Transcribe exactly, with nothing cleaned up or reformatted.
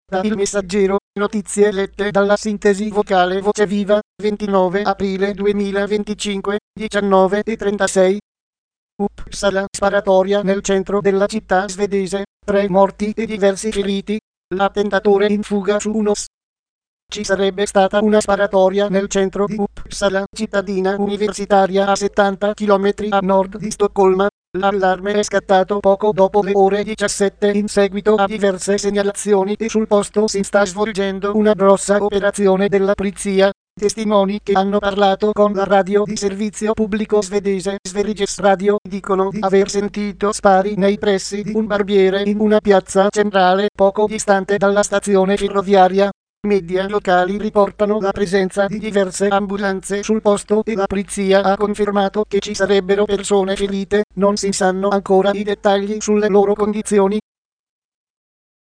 Da Il Messaggero, notizie lette dalla sintesi vocale Voce Viva, ventinove aprile duemilaventicinque, diciannove e trentasei. Uppsala, sparatoria nel centro della città svedese, tre morti e diversi feriti. L'attentatore in fuga su uno s. Ci sarebbe stata una sparatoria nel centro di Uppsala, cittadina universitaria a settanta chilometri a nord di Stoccolma. L'allarme è scattato poco dopo le ore diciassette in seguito a diverse segnalazioni e sul posto si sta svolgendo una grossa operazione della polizia. Testimoni che hanno parlato con la radio di servizio pubblico svedese Sveriges Radio dicono di aver sentito spari nei pressi di un barbiere in una piazza centrale poco distante dalla stazione ferroviaria. Media locali riportano la presenza di diverse ambulanze sul posto e la polizia ha confermato che ci sarebbero persone ferite, non si sanno ancora i dettagli sulle loro condizioni.